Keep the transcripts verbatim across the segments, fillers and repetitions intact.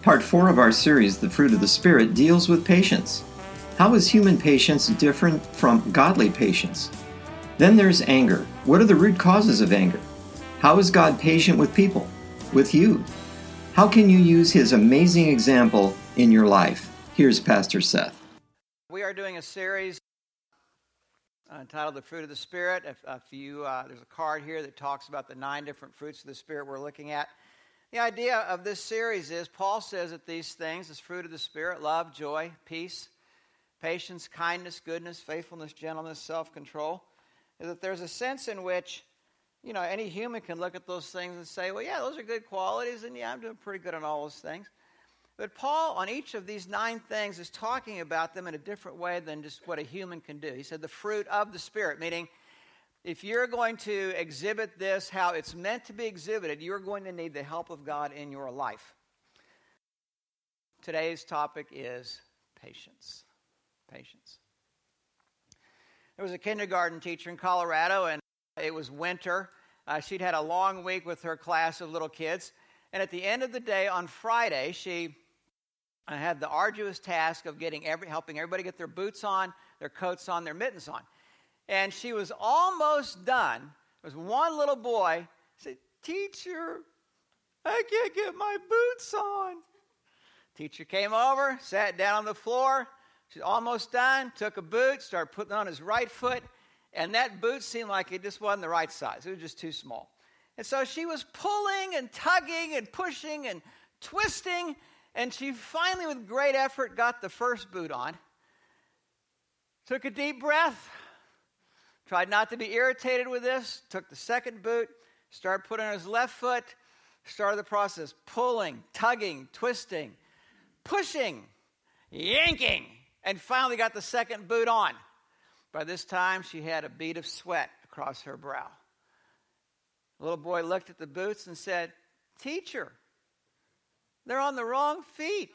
Part four of our series, The Fruit of the Spirit, deals with patience. How is human patience different from godly patience? Then there's anger. What are the root causes of anger? How is God patient with people, with you? How can you use His amazing example in your life? Here's Pastor Seth. We are doing a series uh, entitled The Fruit of the Spirit. If, if you, uh, there's a card here that talks about the nine different fruits of the Spirit we're looking at. The idea of this series is Paul says that these things, this fruit of the Spirit, love, joy, peace, patience, kindness, goodness, faithfulness, gentleness, self-control, is that there's a sense in which, you know, any human can look at those things and say, well, yeah, those are good qualities, and yeah, I'm doing pretty good on all those things. But Paul, on each of these nine things, is talking about them in a different way than just what a human can do. He said the fruit of the Spirit, meaning if you're going to exhibit this how it's meant to be exhibited, you're going to need the help of God in your life. Today's topic is patience. Patience. There was a kindergarten teacher in Colorado, and it was winter. Uh, she'd had a long week with her class of little kids. And at the end of the day, on Friday, she uh, had the arduous task of getting every, helping everybody get their boots on, their coats on, their mittens on. And she was almost done. There was one little boy said, "Teacher, I can't get my boots on." Teacher came over, sat down on the floor. She's almost done, took a boot, started putting on his right foot, and that boot seemed like it just wasn't the right size. It was just too small. And so she was pulling and tugging and pushing and twisting, and she finally, with great effort, got the first boot on. Took a deep breath. Tried not to be irritated with this, took the second boot, started putting on his left foot, started the process, pulling, tugging, twisting, pushing, yanking, and finally got the second boot on. By this time, she had a bead of sweat across her brow. The little boy looked at the boots and said, "Teacher, they're on the wrong feet."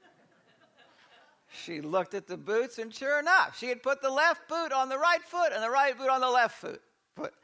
She looked at the boots, and sure enough, she had put the left boot on the right foot and the right boot on the left foot. foot.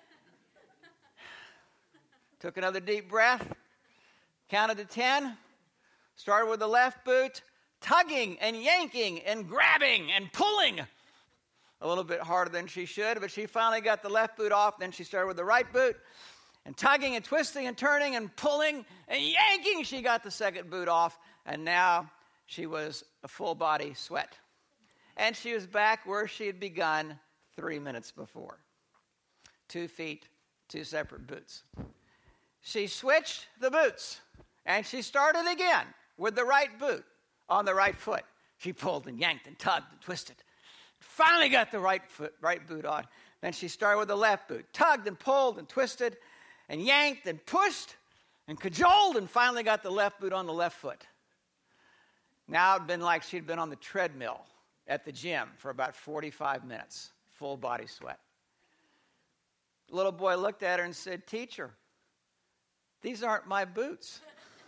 Took another deep breath, counted to ten, started with the left boot, tugging and yanking and grabbing and pulling. A little bit harder than she should, but she finally got the left boot off. Then she started with the right boot, and tugging and twisting and turning and pulling and yanking, she got the second boot off, and now she was a full body sweat. And she was back where she had begun three minutes before. Two feet, two separate boots. She switched the boots, and she started again with the right boot on the right foot. She pulled and yanked and tugged and twisted. Finally got the right foot, right boot on. Then she started with the left boot. Tugged and pulled and twisted and yanked and pushed and cajoled and finally got the left boot on the left foot. Now it'd been like she'd been on the treadmill at the gym for about forty-five minutes, full body sweat. The little boy looked at her and said, "Teacher, these aren't my boots."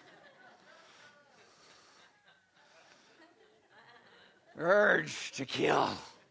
Urge to kill.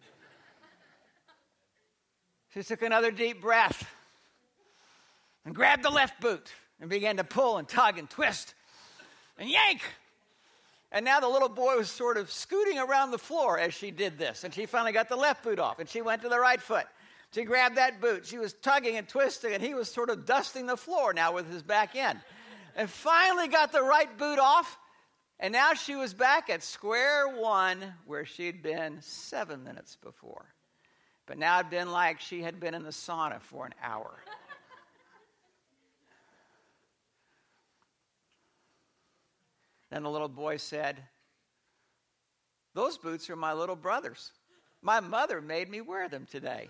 She took another deep breath and grabbed the left boot and began to pull and tug and twist and yank. And now the little boy was sort of scooting around the floor as she did this. And she finally got the left boot off, and she went to the right foot. She grabbed that boot. She was tugging and twisting, and he was sort of dusting the floor now with his back end. And finally got the right boot off, and now she was back at square one where she'd been seven minutes before. But now it'd been like she had been in the sauna for an hour. Then the little boy said, "Those boots are my little brother's. My mother made me wear them today."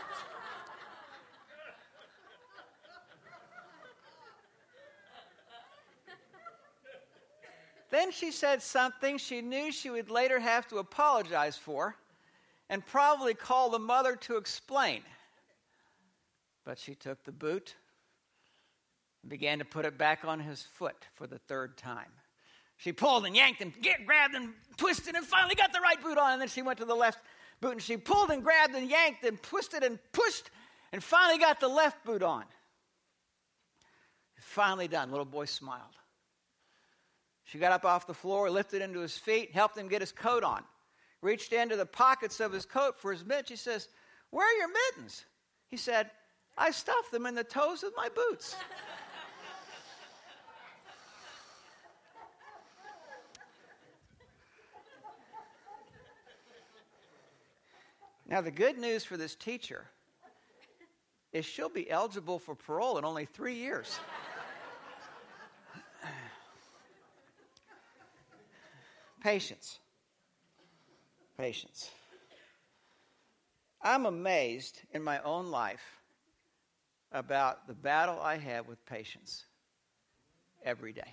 Then she said something she knew she would later have to apologize for and probably call the mother to explain. But she took the boot and began to put it back on his foot for the third time. She pulled and yanked and get, grabbed and twisted and finally got the right boot on. And then she went to the left boot and she pulled and grabbed and yanked and twisted and pushed and finally got the left boot on. Finally done. Little boy smiled. She got up off the floor, lifted into his feet, helped him get his coat on. Reached into the pockets of his coat for his mittens. She says, "Where are your mittens?" He said, "I stuffed them in the toes of my boots." Now, the good news for this teacher is she'll be eligible for parole in only three years. Patience. Patience. I'm amazed in my own life about the battle I have with patience every day.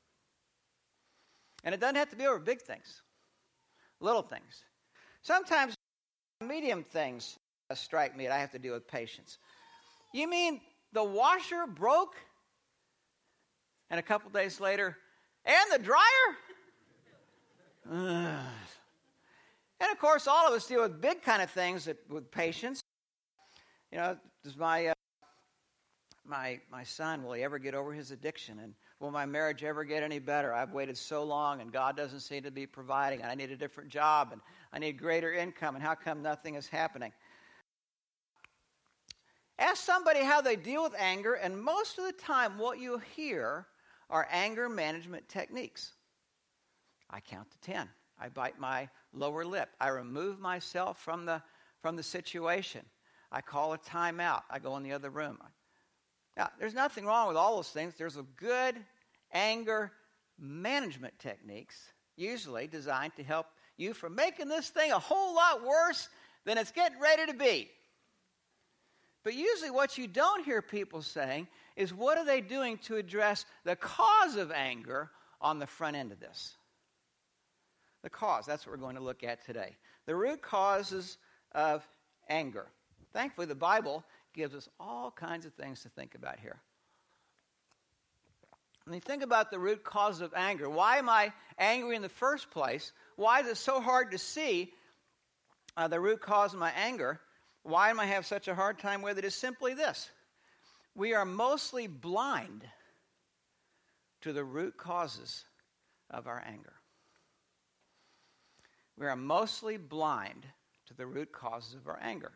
And it doesn't have to be over big things, little things. Sometimes medium things strike me that I have to deal with patience. You mean the washer broke? And a couple days later, and the dryer? Ugh. And of course, all of us deal with big kind of things that, with patience. You know, does my uh, my my son, will he ever get over his addiction? And will my marriage ever get any better? I've waited so long, and God doesn't seem to be providing. And I need a different job, and I need greater income, and how come nothing is happening? Ask somebody how they deal with anger, and most of the time what you hear are anger management techniques. I count to ten. I bite my lower lip. I remove myself from the, from the situation. I call a timeout. I go in the other room. Now, there's nothing wrong with all those things. There's a good anger management techniques, usually designed to help you from making this thing a whole lot worse than it's getting ready to be. But usually what you don't hear people saying is, what are they doing to address the cause of anger on the front end of this? The cause, that's what we're going to look at today. The root causes of anger. Thankfully, the Bible gives us all kinds of things to think about here. When you think about the root cause of anger, why am I angry in the first place? Why is it so hard to see uh, the root cause of my anger? Why am I have such a hard time with it? Is simply this. We are mostly blind to the root causes of our anger. We are mostly blind to the root causes of our anger.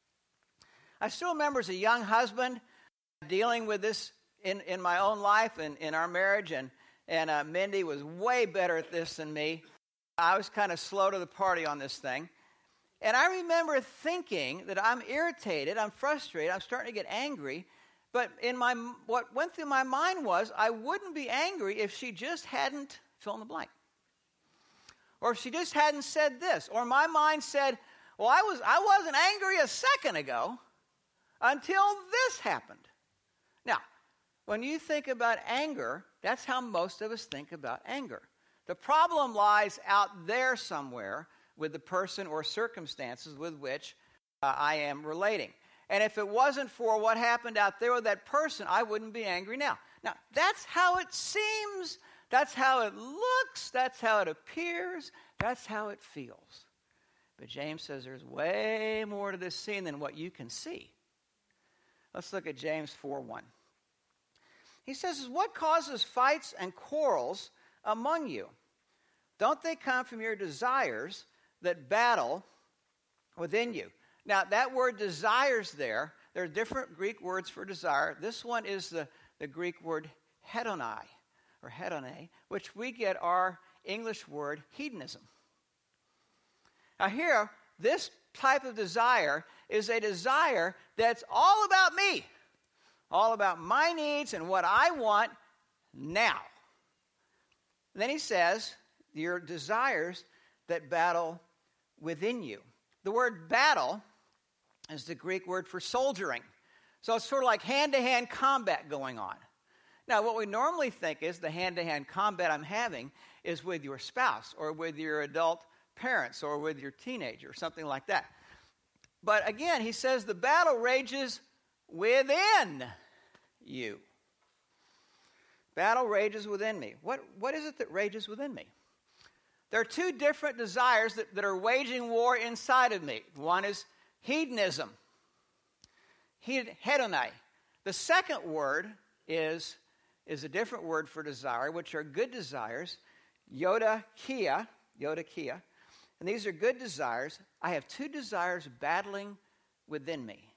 I still remember as a young husband dealing with this in, in my own life and in our marriage, and, and uh, Mindy was way better at this than me. I was kind of slow to the party on this thing. And I remember thinking that I'm irritated, I'm frustrated, I'm starting to get angry, but in my what went through my mind was I wouldn't be angry if she just hadn't fill in the blank. Or if she just hadn't said this. Or my mind said, well, I, was, I wasn't angry a second ago until this happened. Now, when you think about anger, that's how most of us think about anger. The problem lies out there somewhere with the person or circumstances with which uh, I am relating. And if it wasn't for what happened out there with that person, I wouldn't be angry now. Now, that's how it seems. That's how it looks. That's how it appears. That's how it feels. But James says there's way more to this scene than what you can see. Let's look at James four one. He says, what causes fights and quarrels among you? Don't they come from your desires that battle within you? Now, that word desires there, there are different Greek words for desire. This one is the, the Greek word hedonai, or hedone, which we get our English word hedonism. Now here, this type of desire is a desire that's all about me, all about my needs and what I want now. And then he says, your desires that battle within you. The word battle is the Greek word for soldiering. So it's sort of like hand-to-hand combat going on. Now, what we normally think is the hand-to-hand combat I'm having is with your spouse or with your adult parents or with your teenager or something like that. But again, he says the battle rages within you. Battle rages within me. What, what is it that rages within me? There are two different desires that, that are waging war inside of me. One is hedonism, hedonai. The second word is is a different word for desire, which are good desires, yoda-kia, yoda-kia. And these are good desires. I have two desires battling within me.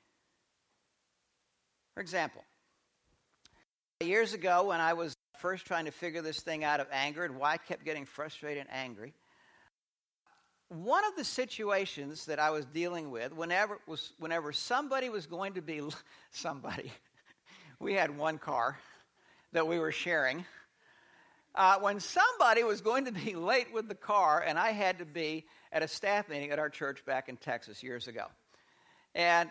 For example, years ago when I was first trying to figure this thing out of anger and why I kept getting frustrated and angry, one of the situations that I was dealing with, whenever was whenever somebody was going to be somebody, we had one car that we were sharing. Uh, when somebody was going to be late with the car, and I had to be at a staff meeting at our church back in Texas years ago, and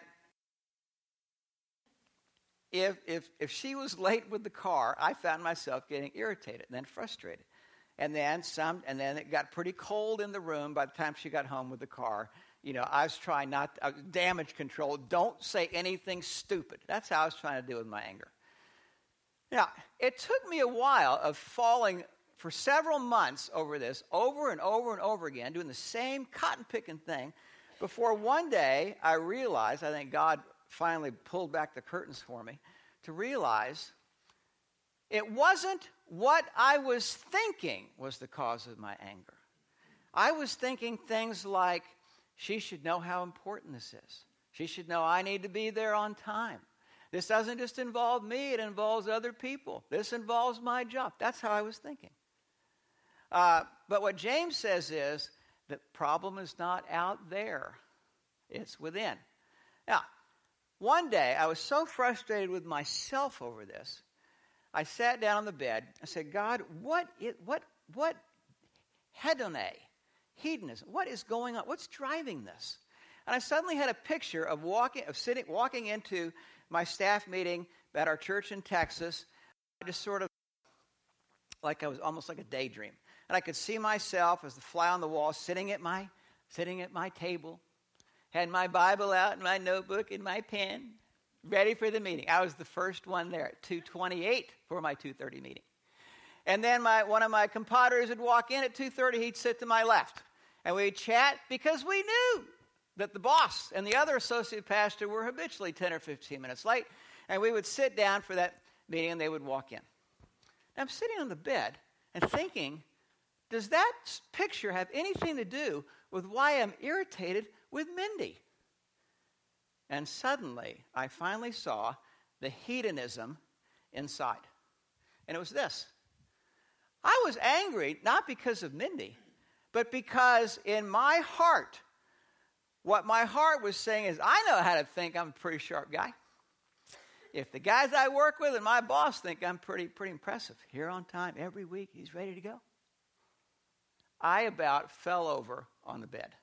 if if if she was late with the car, I found myself getting irritated and then frustrated. And then some, and then it got pretty cold in the room by the time she got home with the car. You know, I was trying not to, uh, damage control. Don't say anything stupid. That's how I was trying to deal with my anger. Now, it took me a while of falling for several months over this, over and over and over again, doing the same cotton-picking thing, before one day I realized, I think God finally pulled back the curtains for me, to realize it wasn't what I was thinking was the cause of my anger. I was thinking things like, she should know how important this is. She should know I need to be there on time. This doesn't just involve me, it involves other people. This involves my job. That's how I was thinking. Uh, but what James says is, the problem is not out there. It's within. Now, one day I was so frustrated with myself over this, I sat down on the bed. I said, God, what is, what, what, hedone, hedonism, what is going on? What's driving this? And I suddenly had a picture of walking, of sitting, walking into my staff meeting at our church in Texas, just sort of like I was almost like a daydream. And I could see myself as the fly on the wall, sitting at my, sitting at my table, had my Bible out and my notebook and my pen, ready for the meeting. I was the first one there at two twenty-eight for my two thirty meeting. And then my one of my compadres would walk in at two thirty. He'd sit to my left. And we'd chat because we knew that the boss and the other associate pastor were habitually ten or fifteen minutes late. And we would sit down for that meeting and they would walk in. And I'm sitting on the bed and thinking, does that picture have anything to do with why I'm irritated with Mindy? And suddenly, I finally saw the hedonism inside. And it was this. I was angry, not because of Mindy, but because in my heart, what my heart was saying is, I know how to think I'm a pretty sharp guy. If the guys I work with and my boss think I'm pretty, pretty impressive, here on time, every week, he's ready to go. I about fell over on the bed.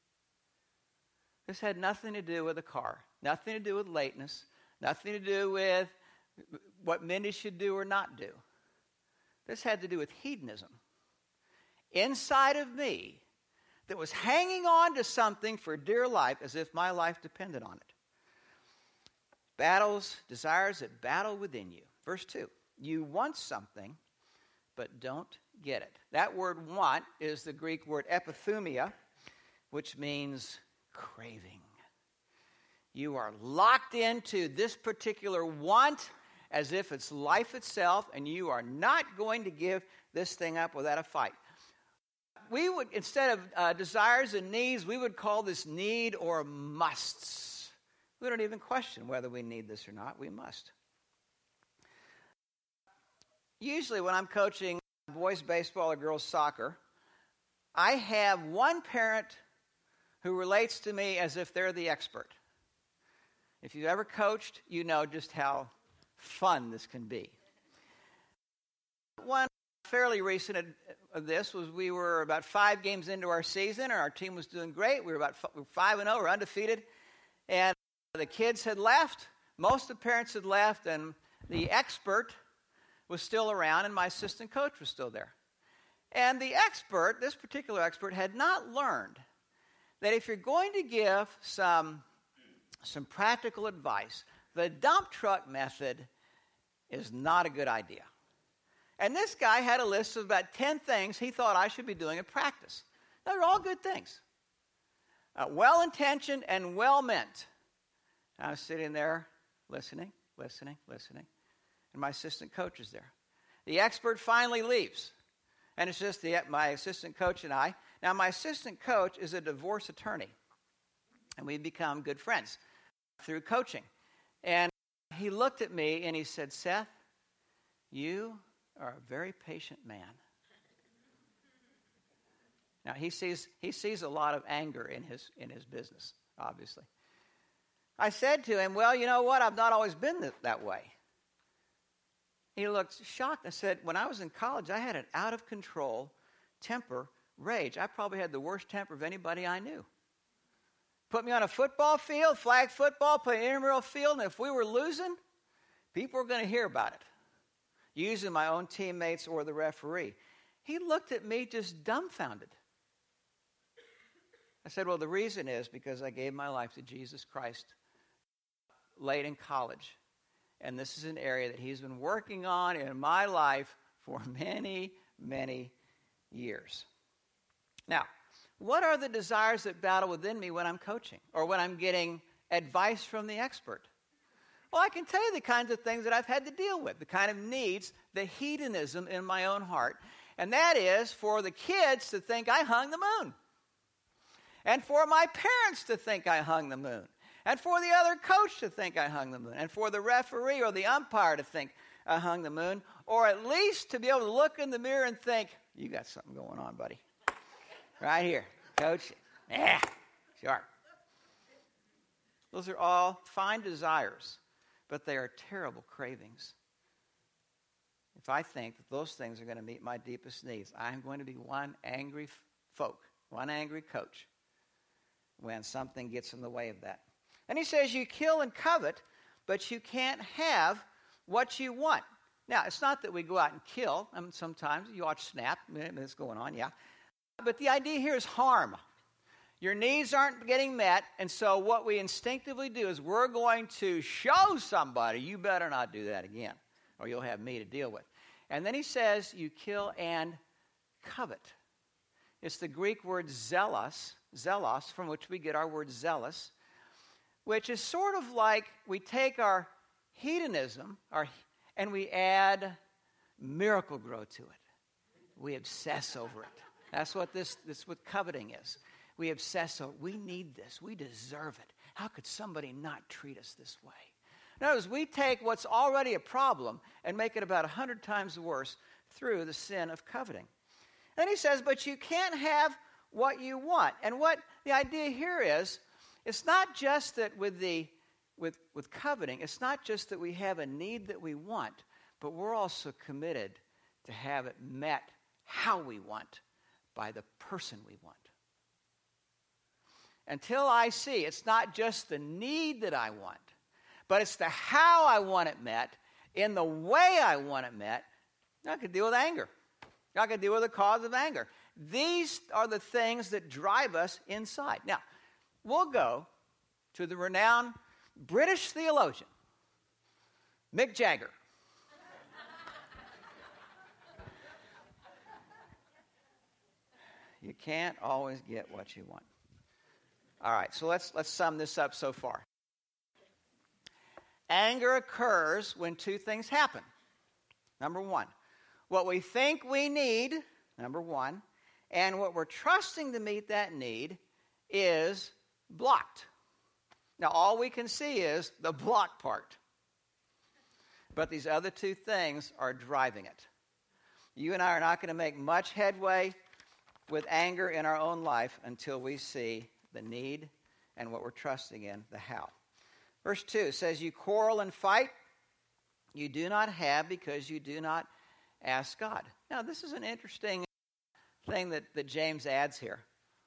This had nothing to do with a car, nothing to do with lateness, nothing to do with what Mindy should do or not do. This had to do with hedonism inside of me that was hanging on to something for dear life as if my life depended on it. Battles, desires that battle within you. Verse two, you want something, but don't get it. That word want is the Greek word epithumia, which means craving. You are locked into this particular want as if it's life itself, and you are not going to give this thing up without a fight. We would, instead of uh, desires and needs, we would call this need or musts. We don't even question whether we need this or not. We must. Usually when I'm coaching boys baseball or girls soccer, I have one parent who relates to me as if they're the expert. If you've ever coached, you know just how fun this can be. One fairly recent of this was we were about five games into our season, and our team was doing great. We were about five and oh, we were undefeated, and the kids had left. Most of the parents had left, and the expert was still around, and my assistant coach was still there. And the expert, this particular expert, had not learned that if you're going to give some, some practical advice, the dump truck method is not a good idea. And this guy had a list of about ten things he thought I should be doing in practice. They're all good things. Uh, well-intentioned and well-meant. I was sitting there listening, listening, listening. And my assistant coach is there. The expert finally leaves. And it's just the, my assistant coach and I. Now, my assistant coach is a divorce attorney. And we become good friends through coaching. And he looked at me and he said, Seth, you are a very patient man. Now, he sees he sees a lot of anger in his in his business, obviously. I said to him, well, you know what? I've not always been that, that way. He looked shocked. I said, when I was in college, I had an out-of-control temper, rage. I probably had the worst temper of anybody I knew. Put me on a football field, flag football, play an intramural field, and if we were losing, people were going to hear about it, using my own teammates or the referee. He looked at me just dumbfounded. I said, well, the reason is because I gave my life to Jesus Christ late in college. And this is an area that he's been working on in my life for many, many years. Now, what are the desires that battle within me when I'm coaching or when I'm getting advice from the expert? Well, I can tell you the kinds of things that I've had to deal with, the kind of needs, the hedonism in my own heart. And that is for the kids to think I hung the moon. And for my parents to think I hung the moon. And for the other coach to think I hung the moon. And for the referee or the umpire to think I hung the moon. Or at least to be able to look in the mirror and think, you got something going on, buddy. Right here, coach. Yeah, sharp. Those are all fine desires, but they are terrible cravings. If I think that those things are going to meet my deepest needs, I'm going to be one angry folk, one angry coach when something gets in the way of that. And he says you kill and covet, but you can't have what you want. Now, it's not that we go out and kill. I mean, sometimes you watch Snap, it's going on, yeah. But the idea here is harm. Your needs aren't getting met, and so what we instinctively do is we're going to show somebody, you better not do that again, or you'll have me to deal with. And then he says you kill and covet. It's the Greek word zelos, zelos, from which we get our word zealous, which is sort of like we take our hedonism our, and we add miracle grow to it. We obsess over it. That's what this, this what coveting is. We obsess over, we need this. We deserve it. How could somebody not treat us this way? In other words, we take what's already a problem and make it about a hundred times worse through the sin of coveting. And then he says, but you can't have what you want. And what the idea here is, it's not just that with the with, with coveting, it's not just that we have a need that we want, but we're also committed to have it met how we want by the person we want. Until I see it's not just the need that I want, but it's the how I want it met, in the way I want it met, I could deal with anger. I could deal with the cause of anger. These are the things that drive us inside. Now, we'll go to the renowned British theologian, Mick Jagger. You can't always get what you want. All right, so let's let's sum this up so far. Anger occurs when two things happen. Number one, what we think we need, number one, and what we're trusting to meet that need is blocked. Now, all we can see is the block part. But these other two things are driving it. You and I are not going to make much headway with anger in our own life until we see the need and what we're trusting in, the how. Verse two says, you quarrel and fight, you do not have because you do not ask God. Now, this is an interesting thing that, that James adds here.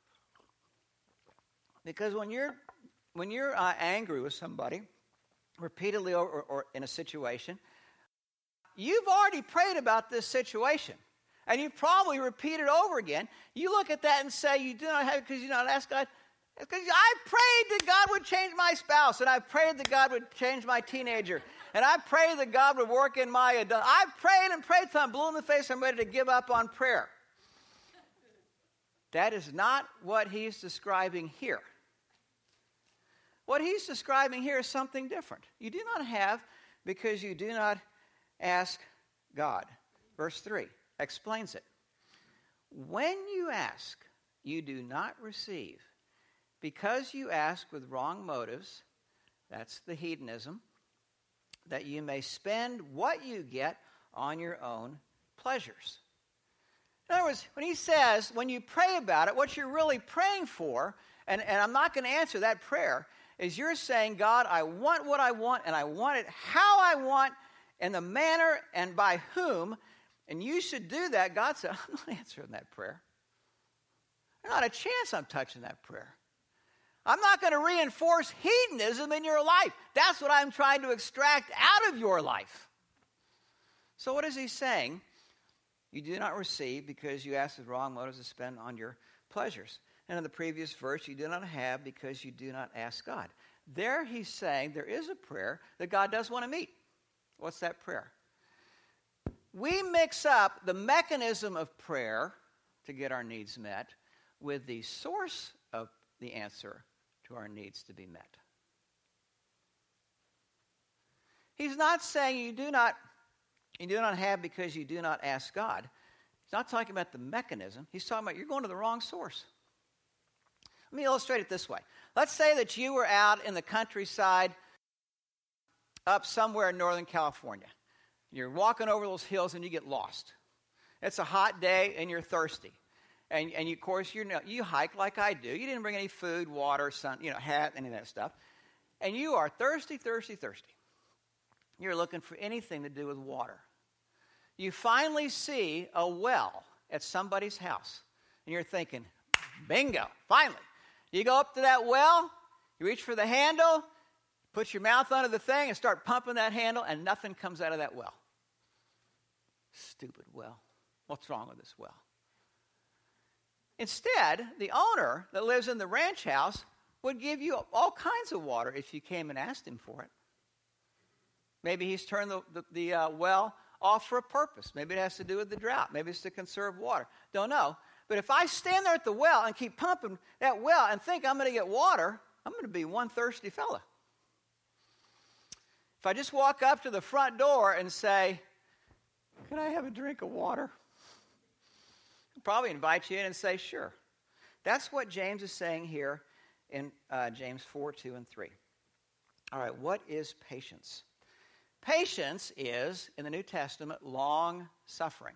Because when you're when you're uh, angry with somebody, repeatedly or, or, or in a situation, you've already prayed about this situation. And you probably repeat it over again. You look at that and say, you do not have it because you do not ask God. Because I prayed that God would change my spouse, and I prayed that God would change my teenager, and I prayed that God would work in my adult. I prayed and prayed till I'm blue in the face. I'm ready to give up on prayer. That is not what he's describing here. What he's describing here is something different. You do not have because you do not ask God. verse three, explains it. When you ask, you do not receive, because you ask with wrong motives, that's the hedonism, that you may spend what you get on your own pleasures. In other words, when he says, when you pray about it, what you're really praying for, and, and I'm not going to answer that prayer, is you're saying, God, I want what I want, and I want it how I want, in the manner and by whom, and you should do that. God said, I'm not answering that prayer. There's not a chance I'm touching that prayer. I'm not going to reinforce hedonism in your life. That's what I'm trying to extract out of your life. So what is he saying? You do not receive because you ask with wrong motives to spend on your pleasures. And in the previous verse, you do not have because you do not ask God. There he's saying there is a prayer that God does want to meet. What's that prayer? We mix up the mechanism of prayer to get our needs met with the source of the answer to our needs to be met. He's not saying you do not, you do not have because you do not ask God. He's not talking about the mechanism. He's talking about you're going to the wrong source. Let me illustrate it this way. Let's say that you were out in the countryside up somewhere in Northern California. You're walking over those hills and you get lost. It's a hot day and you're thirsty. And, and you, of course, you know, you hike like I do. You didn't bring any food, water, sun, you know, hat, any of that stuff. And you are thirsty, thirsty, thirsty. You're looking for anything to do with water. You finally see a well at somebody's house. And you're thinking, bingo, finally. You go up to that well, you reach for the handle, put your mouth under the thing and start pumping that handle, and nothing comes out of that well. Stupid well. What's wrong with this well? Instead, the owner that lives in the ranch house would give you all kinds of water if you came and asked him for it. Maybe he's turned the, the, the uh, well off for a purpose. Maybe it has to do with the drought. Maybe it's to conserve water. Don't know. But if I stand there at the well and keep pumping that well and think I'm going to get water, I'm going to be one thirsty fella. If I just walk up to the front door and say, can I have a drink of water? I'll probably invite you in and say, sure. That's what James is saying here in uh, James four, two, and three. All right, what is patience? Patience is, in the New Testament, long suffering.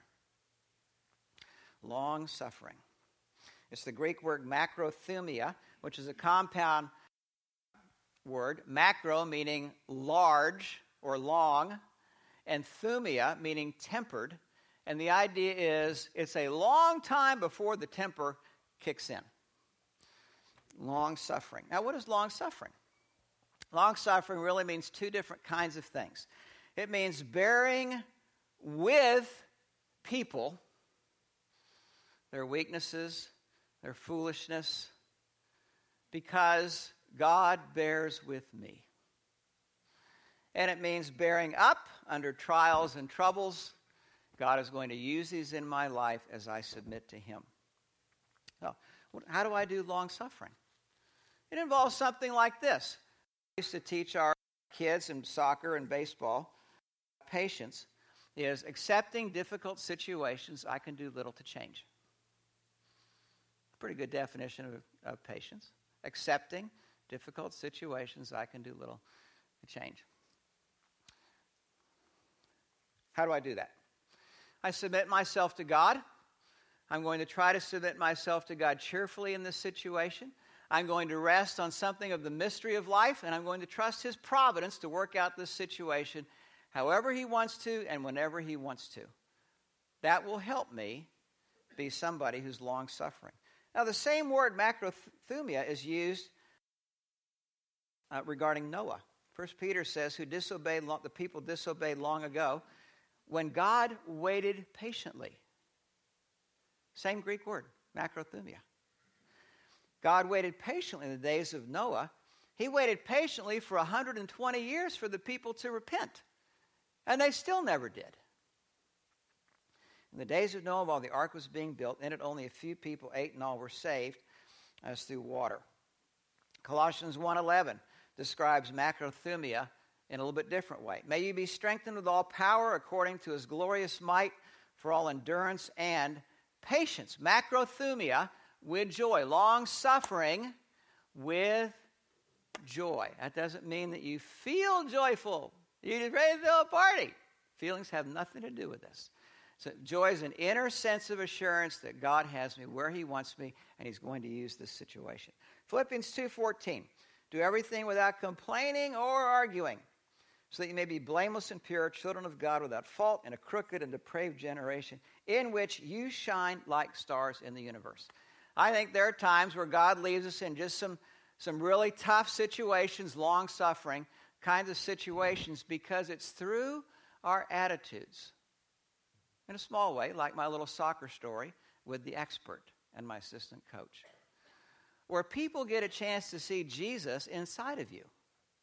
Long suffering. It's the Greek word macrothumia, which is a compound word. Macro meaning large or long, and thumia meaning tempered. And the idea is it's a long time before the temper kicks in. Long suffering. Now, what is long suffering? Long suffering really means two different kinds of things. It means bearing with people their weaknesses, their foolishness, because God bears with me. And it means bearing up under trials and troubles. God is going to use these in my life as I submit to Him. So, how do I do long suffering? It involves something like this. I used to teach our kids in soccer and baseball, patience is accepting difficult situations I can do little to change. Pretty good definition of, of patience. Accepting difficult situations I can do little to change. How do I do that? I submit myself to God. I'm going to try to submit myself to God cheerfully in this situation. I'm going to rest on something of the mystery of life, and I'm going to trust His providence to work out this situation however He wants to and whenever He wants to. That will help me be somebody who's long-suffering. Now, the same word, macrothumia, is used uh, regarding Noah. First Peter says, who disobeyed, long, the people disobeyed long ago, when God waited patiently. Same Greek word, macrothumia. God waited patiently in the days of Noah. He waited patiently for one hundred twenty years for the people to repent. And they still never did. In the days of Noah, while the ark was being built, in it only a few people, eight in all, were saved as through water. Colossians one eleven describes macrothumia in a little bit different way. May you be strengthened with all power according to His glorious might, for all endurance and patience. Macrothumia, with joy. Long-suffering with joy. That doesn't mean that you feel joyful. You're just ready to throw a party. Feelings have nothing to do with this. So joy is an inner sense of assurance that God has me where he wants me, and he's going to use this situation. Philippians two fourteen. Do everything without complaining or arguing, so that you may be blameless and pure, children of God without fault in a crooked and depraved generation, in which you shine like stars in the universe. I think there are times where God leaves us in just some, some really tough situations, long-suffering kinds of situations, because it's through our attitudes. In a small way, like my little soccer story with the expert and my assistant coach, where people get a chance to see Jesus inside of you.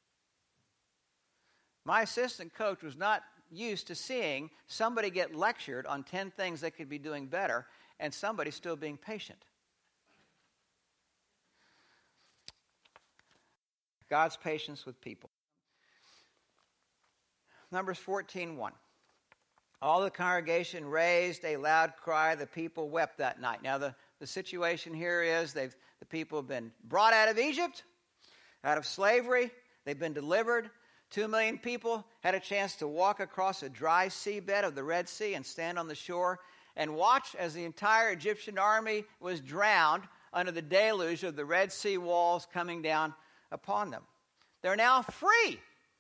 My assistant coach was not used to seeing somebody get lectured on ten things they could be doing better and somebody still being patient. God's patience with people. Numbers fourteen one. All the congregation raised a loud cry. The people wept that night. Now, the, the situation here is they've the people have been brought out of Egypt, out of slavery. They've been delivered. Two million people had a chance to walk across a dry seabed of the Red Sea and stand on the shore and watch as the entire Egyptian army was drowned under the deluge of the Red Sea walls coming down upon them. They're now free,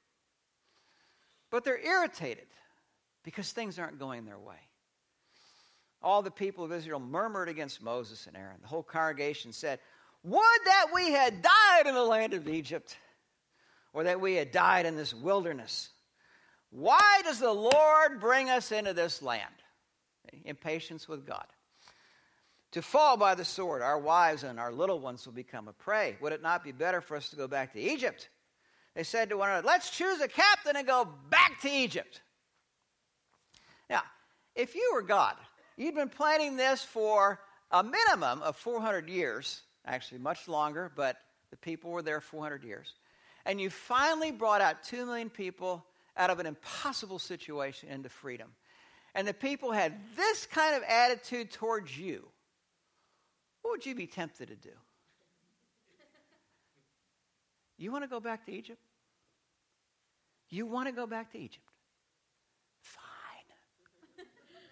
but they're irritated because things aren't going their way. All the people of Israel murmured against Moses and Aaron. The whole congregation said, "Would that we had died in the land of Egypt, or that we had died in this wilderness. Why does the Lord bring us into this land?" Impatience with God. "To fall by the sword, our wives and our little ones will become a prey. Would it not be better for us to go back to Egypt?" They said to one another, "Let's choose a captain and go back to Egypt." Now, if you were God, you'd been planning this for a minimum of four hundred years, actually much longer, but the people were there four hundred years. And you finally brought out two million people out of an impossible situation into freedom. And the people had this kind of attitude towards you. What would you be tempted to do? You want to go back to Egypt? You want to go back to Egypt? Fine.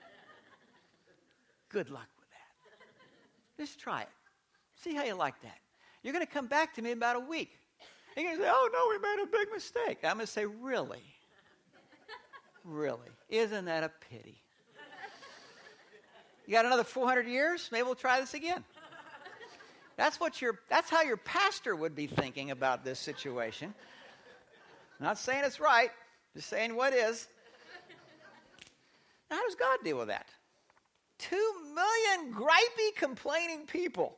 Good luck with that. Just try it. See how you like that. You're going to come back to me in about a week. And you're going to say, "Oh, no, we made a big mistake." I'm going to say, "Really? Really? Isn't that a pity? You got another four hundred years? Maybe we'll try this again." That's what your, that's how your pastor would be thinking about this situation. Not saying it's right, just saying what is. Now, how does God deal with that? Two million gripey, complaining people.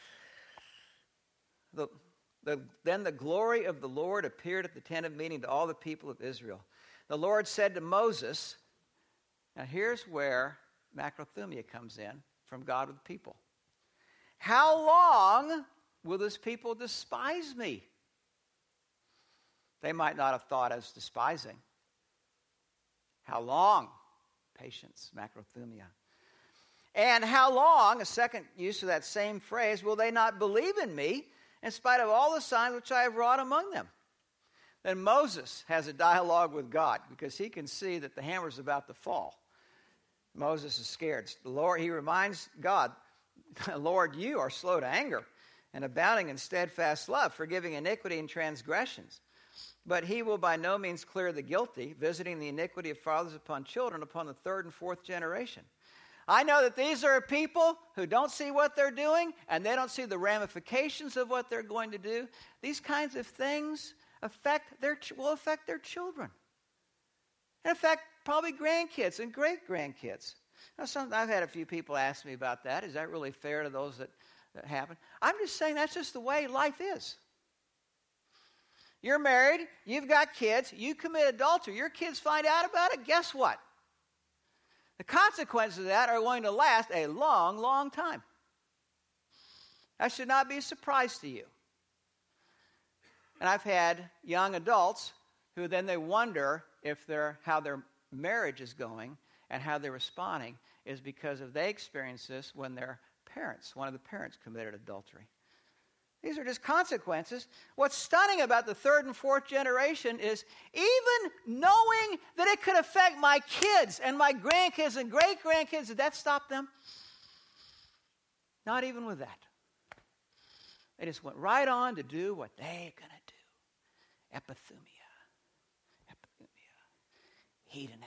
The, the, then the glory of the Lord appeared at the tent of meeting to all the people of Israel. The Lord said to Moses, now here's where macrothumia comes in from God with people. "How long will this people despise me?" They might not have thought as despising. How long? Patience, macrothumia. "And how long," a second use of that same phrase, "will they not believe in me in spite of all the signs which I have wrought among them?" Then Moses has a dialogue with God because he can see that the hammer is about to fall. Moses is scared. The Lord, he reminds God, "Lord, you are slow to anger and abounding in steadfast love, forgiving iniquity and transgressions. But he will by no means clear the guilty, visiting the iniquity of fathers upon children upon the third and fourth generation." I know that these are people who don't see what they're doing, and they don't see the ramifications of what they're going to do. These kinds of things affect their will affect their children. In fact, probably grandkids and great-grandkids. Now, some, I've had a few people ask me about that. Is that really fair to those that, that happen? I'm just saying that's just the way life is. You're married, you've got kids, you commit adultery, your kids find out about it, guess what? The consequences of that are going to last a long, long time. That should not be a surprise to you. And I've had young adults who then they wonder if they're, how their marriage is going and how they're responding. is because of they experienced this when their parents, one of the parents committed adultery. These are just consequences. What's stunning about the third and fourth generation is even knowing that it could affect my kids and my grandkids and great-grandkids, did that stop them? Not even with that. They just went right on to do what they're going to do. Epithumia. Epithumia. Hedone.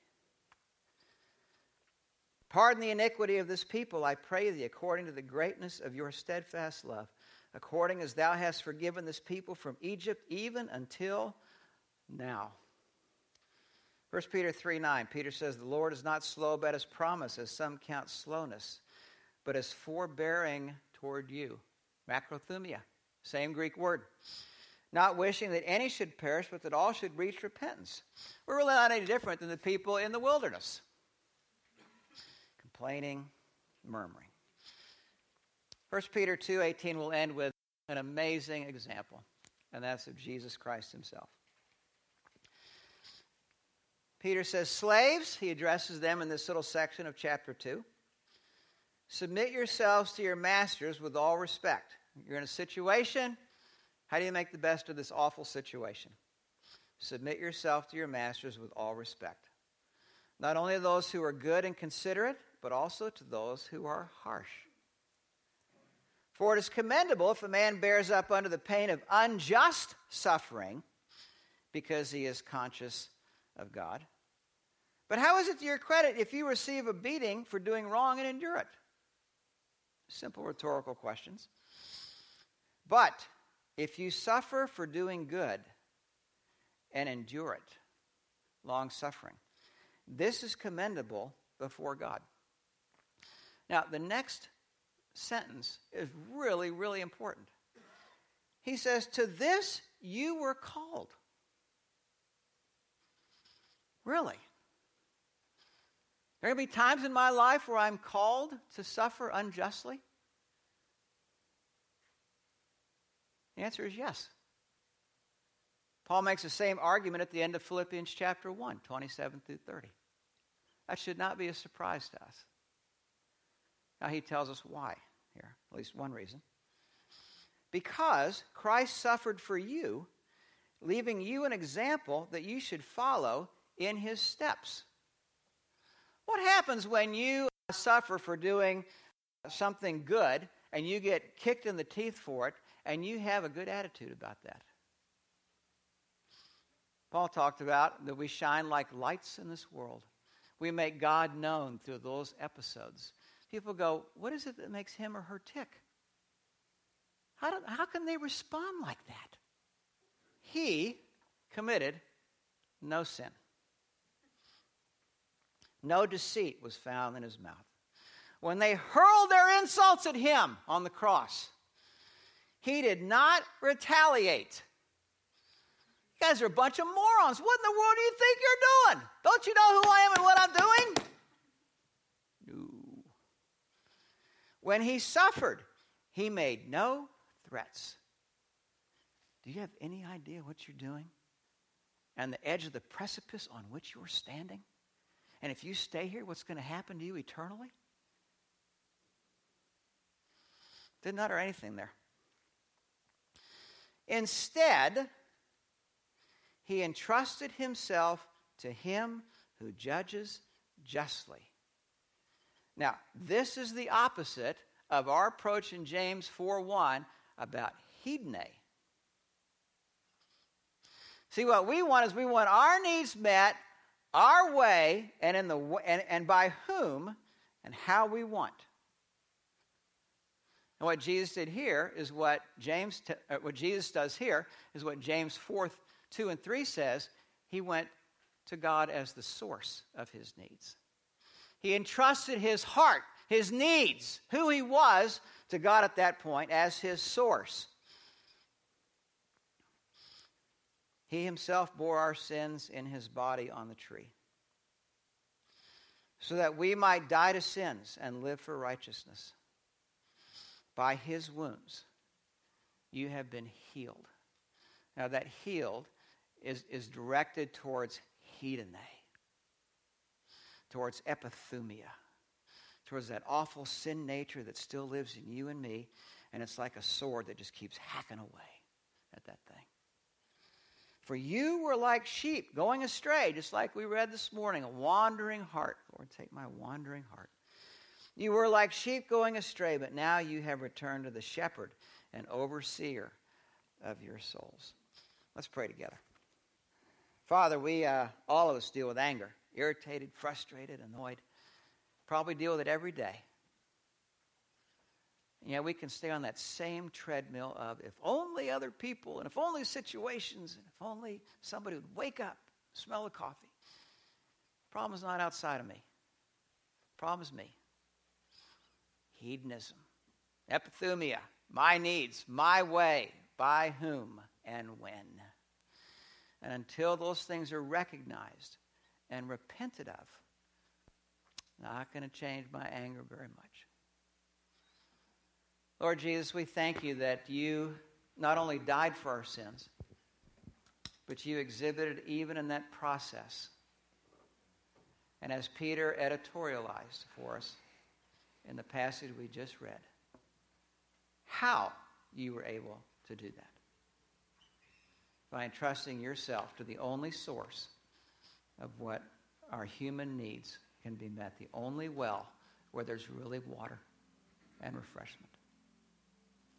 Pardon the iniquity of this people, I pray thee, according to the greatness of your steadfast love, according as thou hast forgiven this people from Egypt, even until now. First Peter three nine, Peter says, the Lord is not slow about his promise, as some count slowness, but is forbearing toward you. Macrothumia, same Greek word. Not wishing that any should perish, but that all should reach repentance. We're really not any different than the people in the wilderness. Complaining, murmuring. First Peter two eighteen will end with an amazing example, and that's of Jesus Christ himself. Peter says, slaves, he addresses them in this little section of chapter two. Submit yourselves to your masters with all respect. You're in a situation. How do you make the best of this awful situation? Submit yourself to your masters with all respect. Not only those who are good and considerate, but also to those who are harsh. For it is commendable if a man bears up under the pain of unjust suffering, because he is conscious of God. But how is it to your credit if you receive a beating for doing wrong and endure it? Simple rhetorical questions. But if you suffer for doing good and endure it, long suffering, this is commendable before God. Now, the next sentence is really, really important. He says, to this you were called. Really? There are going to be times in my life where I'm called to suffer unjustly? The answer is yes. Paul makes the same argument at the end of Philippians chapter one, twenty-seven through thirty. That should not be a surprise to us. Now he tells us why here, at least one reason. Because Christ suffered for you, leaving you an example that you should follow in his steps. What happens when you suffer for doing something good and you get kicked in the teeth for it and you have a good attitude about that? Paul talked about that we shine like lights in this world. We make God known through those episodes. People go, what is it that makes him or her tick? How, do, how can they respond like that? He committed no sin. No deceit was found in his mouth. When they hurled their insults at him on the cross, he did not retaliate. You guys are a bunch of morons. What in the world do you think you're doing? Don't you know who I am and what I'm doing? No. When he suffered, he made no threats. Do you have any idea what you're doing? And the edge of the precipice on which you're standing? And if you stay here, what's going to happen to you eternally? Didn't utter anything there. Instead, he entrusted himself to him who judges justly. Now, this is the opposite of our approach in James four one about hedone. See, what we want is we want our needs met our way and in the and, and by whom and how we want. And what Jesus did here is what James t- what Jesus does here is what James four two and three says. He went to God as the source of his needs. He entrusted his heart, his needs, who he was, to God at that point as his source. He himself bore our sins in his body on the tree, so that we might die to sins and live for righteousness. By his wounds, you have been healed. Now that healed is, is directed towards hedone, towards epithumia, towards that awful sin nature that still lives in you and me, and it's like a sword that just keeps hacking away at that thing. For you were like sheep going astray, just like we read this morning, a wandering heart. Lord, take my wandering heart. You were like sheep going astray, but now you have returned to the shepherd and overseer of your souls. Let's pray together. Father, we, uh, all of us deal with anger, irritated, frustrated, annoyed. Probably deal with it every day. And yet we can stay on that same treadmill of if only other people, and if only situations, and if only somebody would wake up, smell the coffee. The problem is not outside of me. The problem is me. Hedonism, epithumia, my needs, my way, by whom and when. And until those things are recognized and repented of, not going to change my anger very much. Lord Jesus, we thank you that you not only died for our sins, but you exhibited even in that process. And as Peter editorialized for us in the passage we just read, how you were able to do that. By entrusting yourself to the only source of what our human needs can be met, the only well where there's really water and refreshment.